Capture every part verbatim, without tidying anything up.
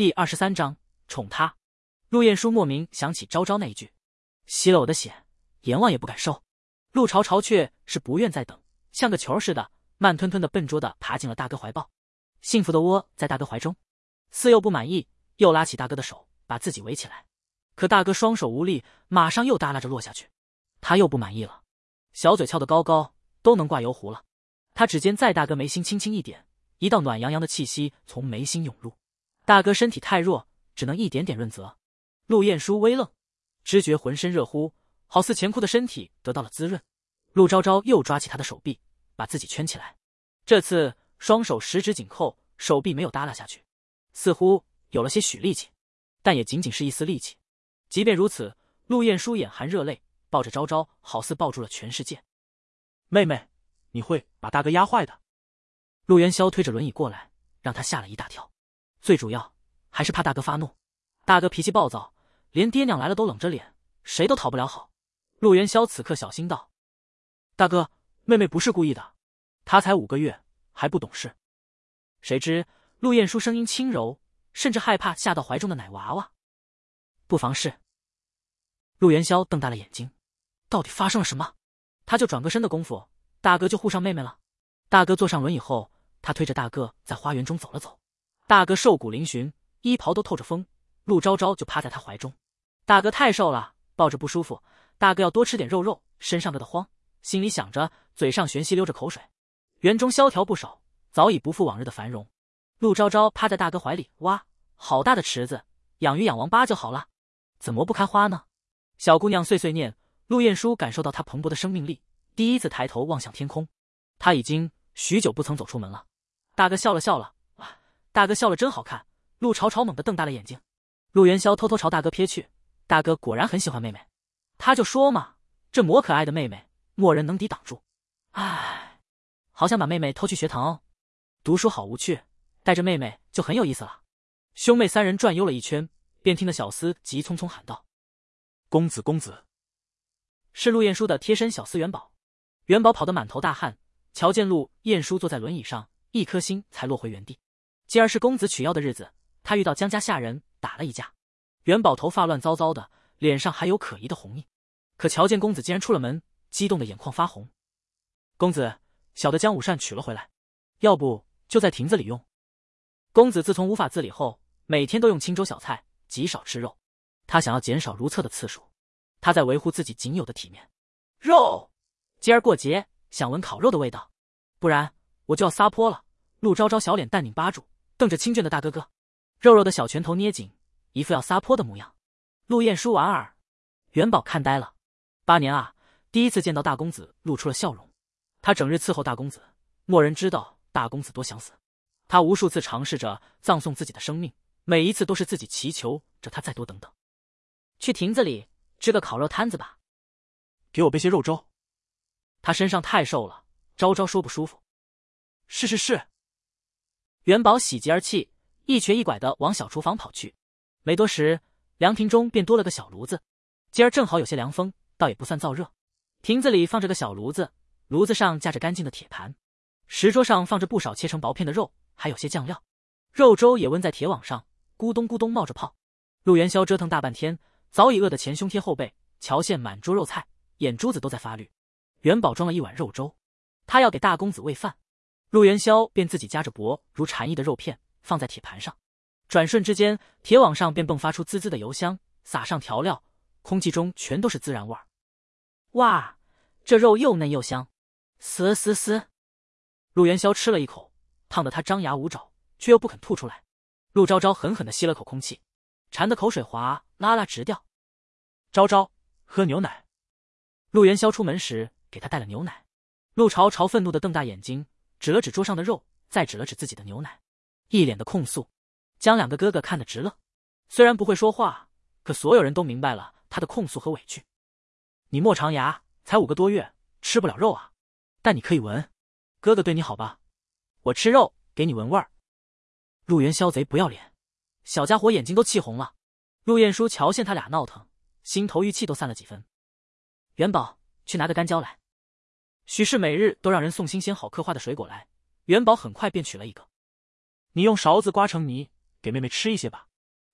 第二十三章宠他。陆晏殊莫名想起昭昭那一句：“吸了我的血，阎王也不敢收。”陆朝朝却是不愿再等，像个球似的，慢吞吞的笨拙的爬进了大哥怀抱，幸福的窝在大哥怀中。似又不满意，又拉起大哥的手，把自己围起来。可大哥双手无力，马上又耷拉着落下去。他又不满意了，小嘴翘得高高，都能挂油壶了。他指尖在大哥眉心轻轻一点，一道暖洋洋的气息从眉心涌入。大哥身体太弱，只能一点点润泽。陆晏殊微愣，只觉浑身热乎，好似前枯的身体得到了滋润。陆昭昭又抓起他的手臂，把自己圈起来。这次双手十指紧扣，手臂没有耷拉下去，似乎有了些许力气，但也仅仅是一丝力气。即便如此，陆晏殊眼含热泪，抱着昭昭，好似抱住了全世界。 妹妹，你会把大哥压坏的。 陆元宵推着轮椅过来，让他吓了一大跳。最主要还是怕大哥发怒，大哥脾气暴躁，连爹娘来了都冷着脸，谁都讨不了好。陆元宵此刻小心道：“ 大哥，妹妹不是故意的，她才五个月，还不懂事。” 谁知陆晏殊声音轻柔，甚至害怕吓到怀中的奶娃娃。不妨事。陆元宵瞪大了眼睛，到底发生了什么？他就转个身的功夫，大哥就护上妹妹了。大哥坐上轮椅后，他推着大哥在花园中走了走。大哥瘦骨嶙峋，衣袍都透着风，陆昭昭就趴在他怀中。大哥太瘦了，抱着不舒服，大哥要多吃点肉肉，身上饿得慌，心里想着，嘴上旋息溜着口水。园中萧条不少，早已不复往日的繁荣。陆昭昭趴在大哥怀里，哇，好大的池子，养鱼养王八就好了，怎么不开花呢？小姑娘碎碎念。陆晏殊感受到她蓬勃的生命力，第一次抬头望向天空。他已经许久不曾走出门了。大哥笑了笑了，啊，大哥笑了真好看。陆朝朝猛地瞪大了眼睛。陆元宵偷偷朝大哥瞥去，大哥果然很喜欢妹妹。他就说嘛，这么可爱的妹妹，没人能抵挡住。唉，好想把妹妹偷去学堂哦，读书好无趣，带着妹妹就很有意思了。兄妹三人转悠了一圈，便听得小厮急匆匆喊道：“ 公子，公子！” 是陆晏殊的贴身小厮元宝。元宝跑得满头大汗，瞧见陆晏殊坐在轮椅上，一颗心才落回原地。今儿是公子取药的日子，他遇到江家下人打了一架。元宝头发乱糟糟的，脸上还有可疑的红印，可瞧见公子竟然出了门，激动的眼眶发红。公子，小的将午膳取了回来，要不就在亭子里用。公子自从无法自理后，每天都用清粥小菜，极少吃肉。他想要减少如厕的次数，他在维护自己仅有的体面。肉，今儿过节，想闻烤肉的味道，不然我就要撒泼了。陆昭昭小脸淡定扒住，瞪着清俊的大哥哥，肉肉的小拳头捏紧，一副要撒泼的模样。陆晏殊莞尔，元宝看呆了。八年啊，第一次见到大公子露出了笑容。他整日伺候大公子，没人知道大公子多想死。他无数次尝试着葬送自己的生命，每一次都是自己祈求着他再多等等。去亭子里支个烤肉摊子吧， 给我备些肉粥。 他身上太瘦了，昭昭说不舒服。 是是是。 元宝喜极而泣，一瘸一拐地往小厨房跑去。没多时，凉亭中便多了个小炉子。今儿正好有些凉风，倒也不算燥热。亭子里放着个小炉子，炉子上架着干净的铁盘，石桌上放着不少切成薄片的肉，还有些酱料。肉粥也温在铁网上，咕咚咕咚冒着泡。陆元宵折腾大半天，早已饿得前胸贴后背，瞧见满桌肉菜，眼珠子都在发绿。元宝装了一碗肉粥，他要给大公子喂饭。陆元宵便自己夹着薄如蝉翼的肉片放在铁盘上，转瞬之间，铁网上便迸发出滋滋的油香，撒上调料，空气中全都是孜然味儿。哇，这肉又嫩又香，嘶嘶嘶！陆元宵吃了一口，烫得他张牙舞爪，却又不肯吐出来。陆昭昭狠狠地吸了口空气，馋得口水滑啦啦直掉。 昭昭，喝牛奶。 陆元宵出门时给他带了牛奶。陆朝朝愤怒地瞪大眼睛，指了指桌上的肉，再指了指自己的牛奶，一脸的控诉，将两个哥哥看得直了。虽然不会说话，可所有人都明白了他的控诉和委屈。你莫长牙，才五个多月，吃不了肉啊，但你可以闻，哥哥对你好吧？我吃肉，给你闻味儿。陆元宵贼不要脸，小家伙眼睛都气红了。陆晏殊瞧见他俩闹腾，心头郁气都散了几分。元宝，去拿个干椒来。许是每日都让人送新鲜好刻画的水果来，元宝很快便取了一个。 你用勺子刮成泥，给妹妹吃一些吧。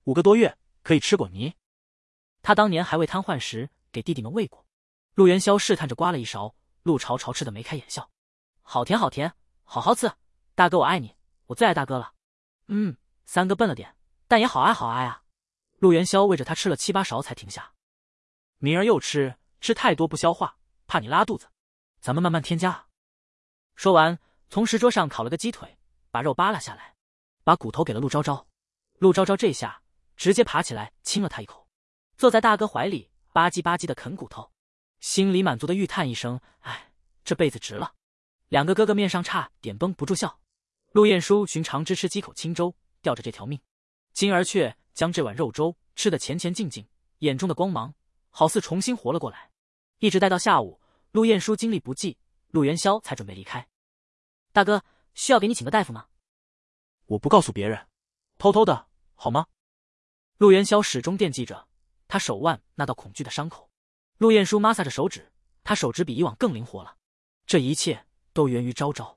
五个多月可以吃果泥。 他当年还未瘫痪时给弟弟们喂过。陆元宵试探着刮了一勺，陆朝朝吃得眉开眼笑，好甜好甜，好好吃，大哥我爱你，我最爱大哥了。嗯，三哥笨了点，但也好爱好爱啊。陆元宵喂着他吃了七八勺才停下。 明儿又吃，吃太多不消化，怕你拉肚子，咱们慢慢添加啊。 说完，从石桌上烤了个鸡腿，把肉扒拉下来，把骨头给了陆昭昭。陆昭昭这下直接爬起来亲了他一口，坐在大哥怀里吧唧吧唧的啃骨头，心里满足的欲叹一声：哎，这辈子值了。两个哥哥面上差点绷不住笑。陆晏殊寻常只吃几口清粥，吊着这条命，今儿却将这碗肉粥吃得前前静静，眼中的光芒好似重新活了过来。一直待到下午，陆晏殊精力不济，陆元宵才准备离开。大哥，需要给你请个大夫吗？ 我不告诉别人，偷偷的好吗？ 陆元宵始终惦记着他手腕那道恐惧的伤口。陆晏殊摩挲着手指，他手指比以往更灵活了。这一切都源于昭昭。